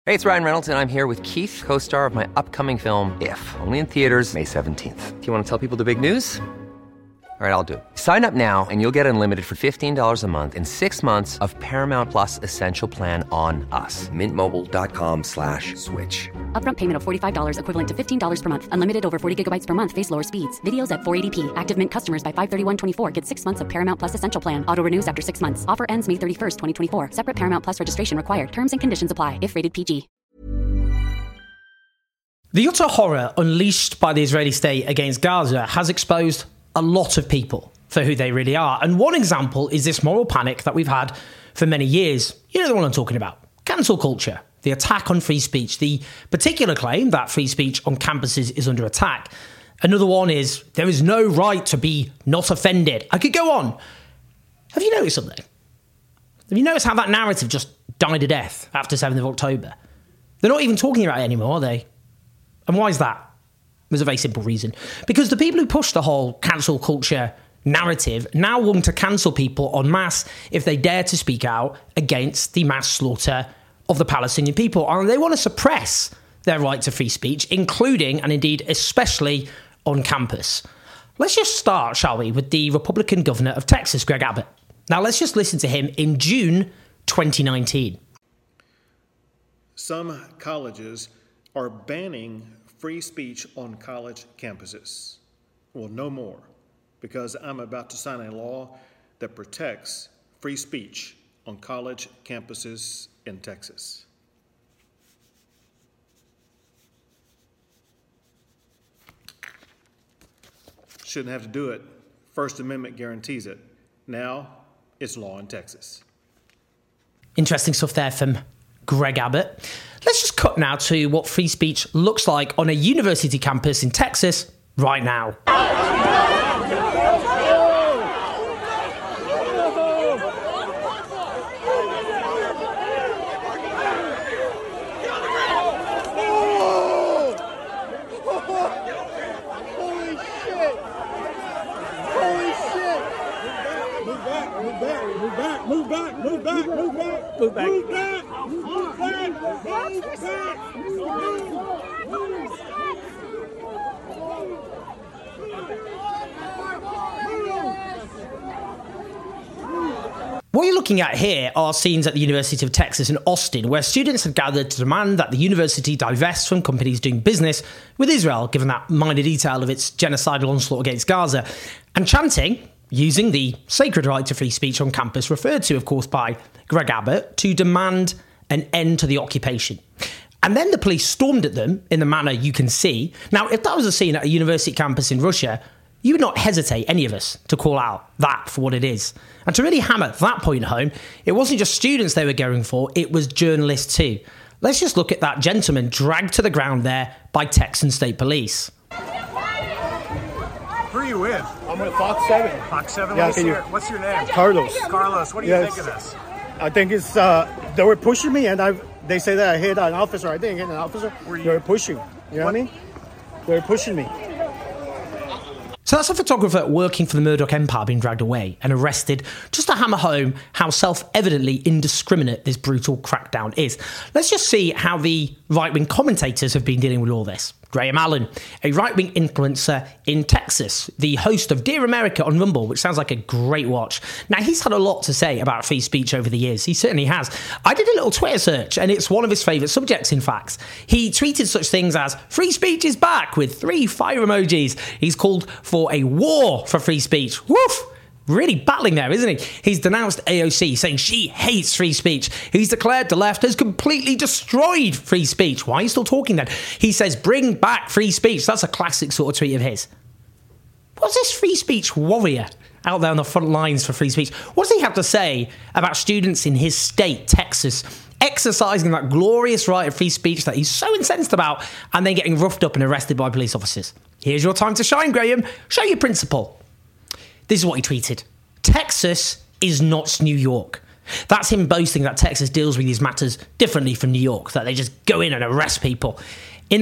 Hey, it's Ryan Reynolds, and I'm here with Keith, co-star of my upcoming film, If, only in theaters May 17th. Do you want to tell people the big news? All right, I'll do it. Sign up now and you'll get unlimited for $15 a month and 6 months of Paramount Plus Essential Plan on us. MintMobile.com/switch. Upfront payment of $45 equivalent to $15 per month. Unlimited over 40 gigabytes per month. Face lower speeds. Videos at 480p. Active Mint customers by 531.24 get 6 months of Paramount Plus Essential Plan. Auto renews after 6 months. Offer ends May 31st, 2024. Separate Paramount Plus registration required. Terms and conditions apply if rated PG. The utter horror unleashed by the Israeli state against Gaza has exposed a lot of people for who they really are. And one example is this moral panic that we've had for many years. You know the one I'm talking about. Cancel culture. The attack on free speech. The particular claim that free speech on campuses is under attack. Another one is there is no right to be not offended. I could go on. Have you noticed something? Have you noticed how that narrative just died a death after 7th of October? They're not even talking about it anymore, are they? And why is that? There's a very simple reason. Because the people who push the whole cancel culture narrative now want to cancel people en masse if they dare to speak out against the mass slaughter of the Palestinian people. And they want to suppress their right to free speech, including and indeed especially on campus. Let's just start, shall we, with the Republican governor of Texas, Greg Abbott. Now let's just listen to him in June 2019. Some colleges are banning free speech on college campuses. Well, no more, because I'm about to sign a law that protects free speech on college campuses in Texas. Shouldn't have to do it. First Amendment guarantees it. Now, it's law in Texas. Interesting stuff there from Greg Abbott. Let's just cut now to what free speech looks like on a university campus in Texas right now. Move back. What you're looking at here are scenes at the University of Texas in Austin, where students had gathered to demand that the university divest from companies doing business with Israel, given that minor detail of its genocidal onslaught against Gaza, and chanting, using the sacred right to free speech on campus, referred to, of course, by Greg Abbott, to demand an end to the occupation. And then the police stormed at them in the manner you can see. Now, if that was a scene at a university campus in Russia, you would not hesitate, any of us, to call out that for what it is. And to really hammer that point home, it wasn't just students they were going for, it was journalists too. Let's just look at that gentleman dragged to the ground there by Texan State Police. Who are you with? I'm with Fox 7. Fox 7? Yeah, what's your name? Carlos. Carlos, what do you think of this? I think it's, they were pushing me and they say that I hit an officer. I didn't hit an officer. They were pushing. You know what I mean? They were pushing me. So that's a photographer working for the Murdoch Empire being dragged away and arrested just to hammer home how self-evidently indiscriminate this brutal crackdown is. Let's just see how the right-wing commentators have been dealing with all this. Graham Allen, a right-wing influencer in Texas, the host of Dear America on Rumble, which sounds like a great watch. Now, he's had a lot to say about free speech over the years. He certainly has. I did a little Twitter search, and it's one of his favourite subjects, in fact. He tweeted such things as, free speech is back, with 3 fire emojis. He's called for a war for free speech. Woof! Really battling there, isn't he? He's denounced AOC, saying she hates free speech. He's declared the left has completely destroyed free speech. Why are you still talking then? He says, bring back free speech. That's a classic sort of tweet of his. What's this free speech warrior out there on the front lines for free speech? What does he have to say about students in his state, Texas, exercising that glorious right of free speech that he's so incensed about and then getting roughed up and arrested by police officers? Here's your time to shine, Graham. Show your principle. This is what he tweeted. Texas is not New York. That's him boasting that Texas deals with these matters differently from New York, that they just go in and arrest people. In that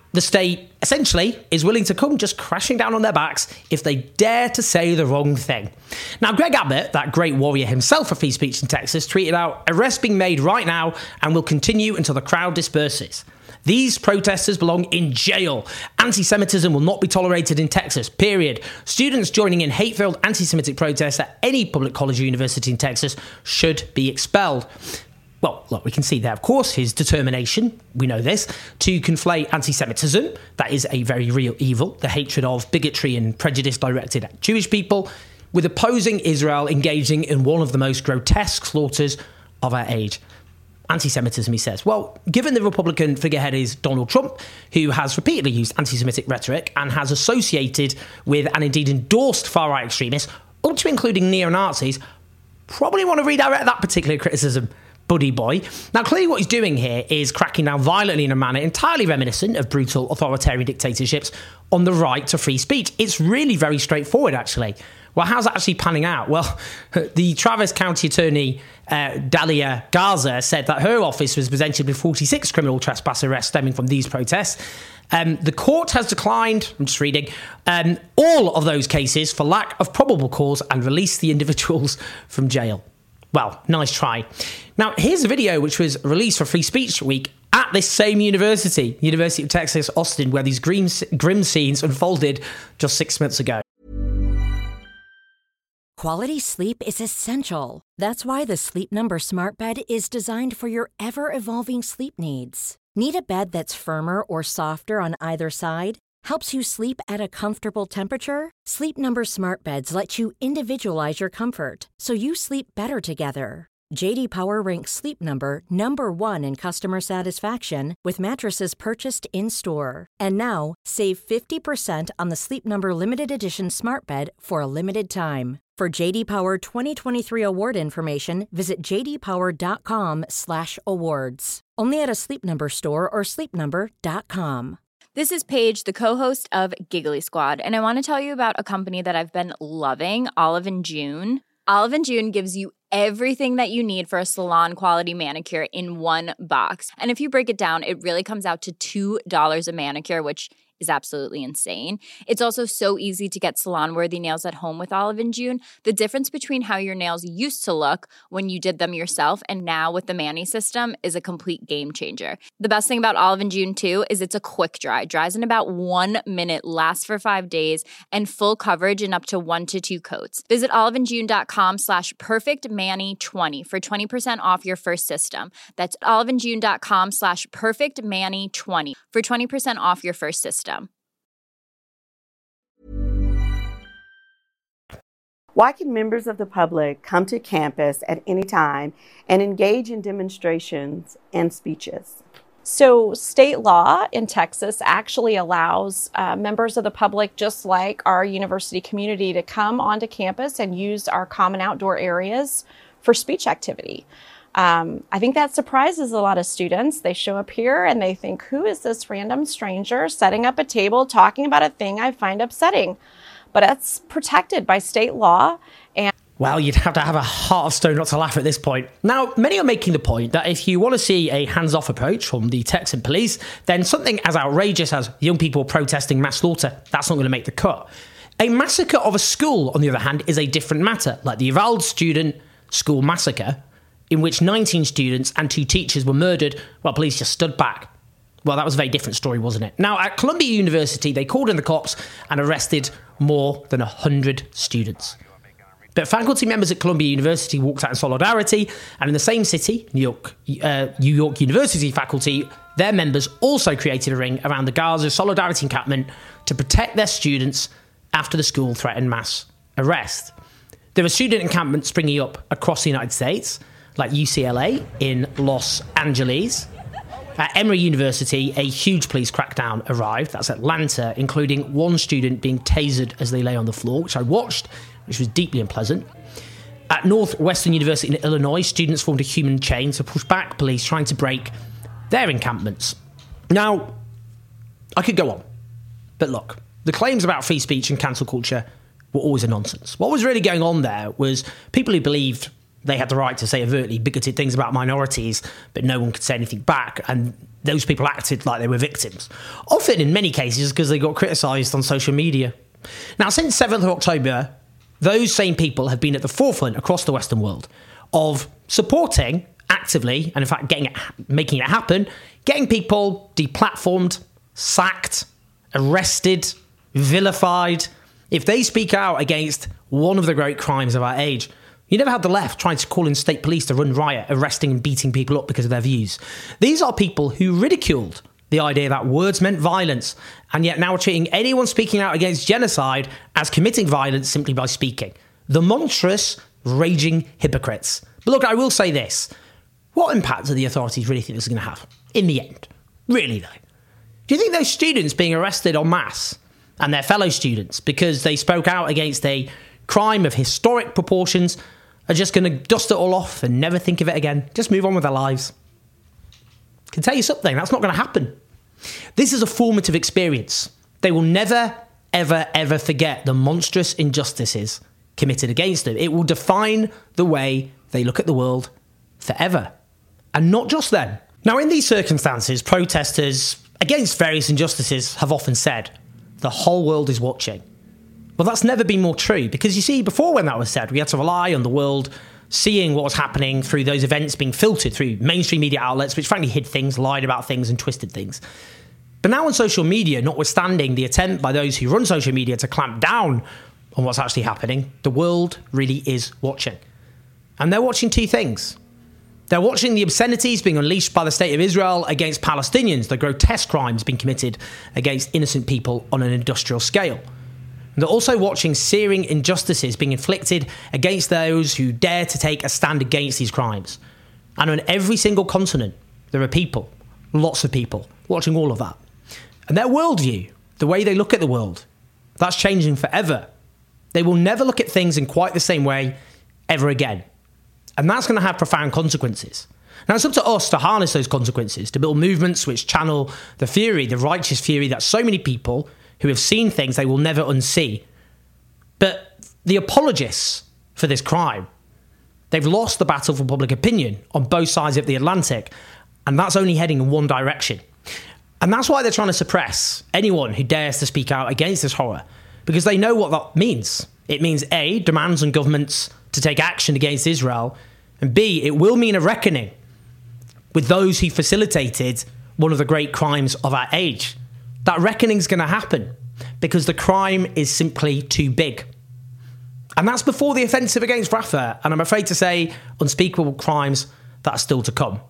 The state, essentially, is willing to come just crashing down on their backs if they dare to say the wrong thing. Now, Greg Abbott, that great warrior himself for free speech in Texas, tweeted out, "Arrests being made right now and will continue until the crowd disperses. These protesters belong in jail. Anti-Semitism will not be tolerated in Texas, period. Students joining in hate-filled anti-Semitic protests at any public college or university in Texas should be expelled." Well, look, we can see there, of course, his determination, we know this, to conflate anti-Semitism, that is a very real evil, the hatred of bigotry and prejudice directed at Jewish people, with opposing Israel engaging in one of the most grotesque slaughters of our age. Anti-Semitism, he says. Well, given the Republican figurehead is Donald Trump, who has repeatedly used anti-Semitic rhetoric and has associated with and indeed endorsed far-right extremists, up to including neo-Nazis, probably want to redirect that particular criticism, buddy boy. Now, clearly what he's doing here is cracking down violently in a manner entirely reminiscent of brutal authoritarian dictatorships on the right to free speech. It's really very straightforward, actually. Well, how's that actually panning out? Well, the Travis County Attorney, Dalia Garza, said that her office was presented with 46 criminal trespass arrests stemming from these protests. The court has declined, I'm just reading, all of those cases for lack of probable cause and released the individuals from jail. Well, nice try. Now, here's a video which was released for Free Speech Week at this same university, University of Texas, Austin, where these grim scenes unfolded just 6 months ago. Quality sleep is essential. That's why the Sleep Number Smart Bed is designed for your ever-evolving sleep needs. Need a bed that's firmer or softer on either side? Helps you sleep at a comfortable temperature? Sleep Number Smart Beds let you individualize your comfort, so you sleep better together. J.D. Power ranks Sleep Number number 1 in customer satisfaction with mattresses purchased in-store. And now, save 50% on the Sleep Number Limited Edition Smart Bed for a limited time. For J.D. Power 2023 award information, visit jdpower.com/awards. Only at a Sleep Number store or sleepnumber.com. This is Paige, the co-host of Giggly Squad, and I want to tell you about a company that I've been loving, Olive & June. Olive & June gives you everything that you need for a salon-quality manicure in one box. And if you break it down, it really comes out to $2 a manicure, which is absolutely insane. It's also so easy to get salon-worthy nails at home with Olive & June. The difference between how your nails used to look when you did them yourself and now with the Mani system is a complete game changer. The best thing about Olive & June, too, is it's a quick dry. Dries in about 1 minute, lasts for 5 days, and full coverage in up to 1 to 2 coats. Visit oliveandjune.com/perfectmani20 for 20% off your first system. That's oliveandjune.com/perfectmani20 for 20% off your first system. Why can members of the public come to campus at any time and engage in demonstrations and speeches? So state law in Texas actually allows members of the public, just like our university community, to come onto campus and use our common outdoor areas for speech activity. I think that surprises a lot of students. They show up here and they think, who is this random stranger setting up a table talking about a thing I find upsetting? But that's protected by state law. And well, you'd have to have a heart of stone not to laugh at this point. Now, many are making the point that if you want to see a hands-off approach from the Texan police, then something as outrageous as young people protesting mass slaughter, that's not going to make the cut. A massacre of a school, on the other hand, is a different matter, like the Uvalde student school massacre, in which 19 students and 2 teachers were murdered while police just stood back. Well, that was a very different story, wasn't it? Now, at Columbia University, they called in the cops and arrested more than 100 students. But faculty members at Columbia University walked out in solidarity, and in the same city, New York University faculty, their members also created a ring around the Gaza Solidarity encampment to protect their students after the school threatened mass arrest. There are student encampments springing up across the United States, like UCLA in Los Angeles. At Emory University, a huge police crackdown arrived. That's Atlanta, including one student being tasered as they lay on the floor, which I watched, which was deeply unpleasant. At Northwestern University in Illinois, students formed a human chain to push back police trying to break their encampments. Now, I could go on, but look, the claims about free speech and cancel culture were always a nonsense. What was really going on there was people who believed they had the right to say overtly bigoted things about minorities, but no one could say anything back, and those people acted like they were victims. Often, in many cases, because they got criticised on social media. Now, since 7th of October, those same people have been at the forefront across the Western world of supporting actively, and in fact making it happen, getting people deplatformed, sacked, arrested, vilified, if they speak out against one of the great crimes of our age. You never had the left trying to call in state police to run riot, arresting and beating people up because of their views. These are people who ridiculed the idea that words meant violence, and yet now are treating anyone speaking out against genocide as committing violence simply by speaking. The monstrous, raging hypocrites. But look, I will say this. What impact do the authorities really think this is going to have in the end? Really, though? Do you think those students being arrested en masse and their fellow students because they spoke out against a crime of historic proportions are just going to dust it all off and never think of it again? Just move on with their lives? I can tell you something, that's not going to happen. This is a formative experience. They will never, ever, ever forget the monstrous injustices committed against them. It will define the way they look at the world forever. And not just then. Now, in these circumstances, protesters against various injustices have often said, the whole world is watching. Well, that's never been more true, because you see, before when that was said, we had to rely on the world seeing what was happening through those events being filtered through mainstream media outlets, which frankly hid things, lied about things, and twisted things. But now on social media, notwithstanding the attempt by those who run social media to clamp down on what's actually happening, the world really is watching. And they're watching two things. They're watching the obscenities being unleashed by the state of Israel against Palestinians, the grotesque crimes being committed against innocent people on an industrial scale. And they're also watching searing injustices being inflicted against those who dare to take a stand against these crimes. And on every single continent, there are people, lots of people, watching all of that. And their worldview, the way they look at the world, that's changing forever. They will never look at things in quite the same way ever again. And that's going to have profound consequences. Now, it's up to us to harness those consequences, to build movements which channel the fury, the righteous fury that so many people who have seen things they will never unsee. But the apologists for this crime, they've lost the battle for public opinion on both sides of the Atlantic, and that's only heading in one direction. And that's why they're trying to suppress anyone who dares to speak out against this horror, because they know what that means. It means A, demands on governments to take action against Israel, and B, it will mean a reckoning with those who facilitated one of the great crimes of our age. That reckoning's going to happen because the crime is simply too big. And that's before the offensive against Rafah, and I'm afraid to say unspeakable crimes that are still to come.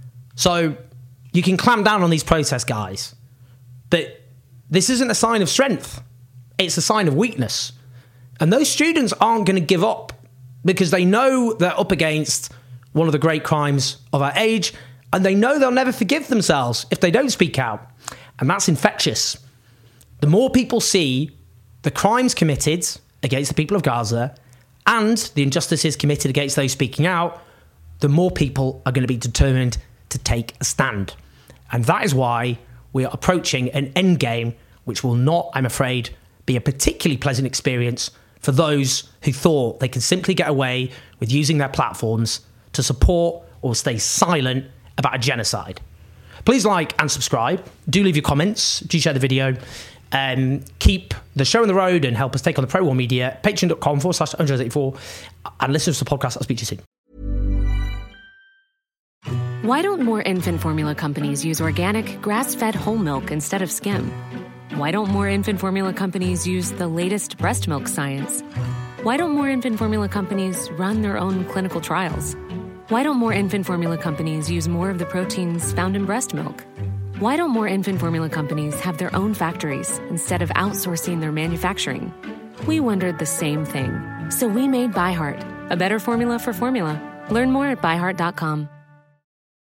So you can clamp down on these protest guys, but this isn't a sign of strength. It's a sign of weakness. And those students aren't going to give up because they know they're up against one of the great crimes of our age, and they know they'll never forgive themselves if they don't speak out. And that's infectious. The more people see the crimes committed against the people of Gaza and the injustices committed against those speaking out, the more people are going to be determined to take a stand. And that is why we are approaching an endgame which will not, I'm afraid, be a particularly pleasant experience for those who thought they could simply get away with using their platforms to support or stay silent about a genocide. Please like and subscribe. Do leave your comments. Do share the video. Keep the show on the road and help us take on the Pro-War Media. Patreon.com/Andreas84. And listen to the podcast. I'll speak to you soon. Why don't more infant formula companies use organic, grass-fed whole milk instead of skim? Why don't more infant formula companies use the latest breast milk science? Why don't more infant formula companies run their own clinical trials? Why don't more infant formula companies use more of the proteins found in breast milk? Why don't more infant formula companies have their own factories instead of outsourcing their manufacturing? We wondered the same thing. So we made ByHeart, a better formula for formula. Learn more at byheart.com.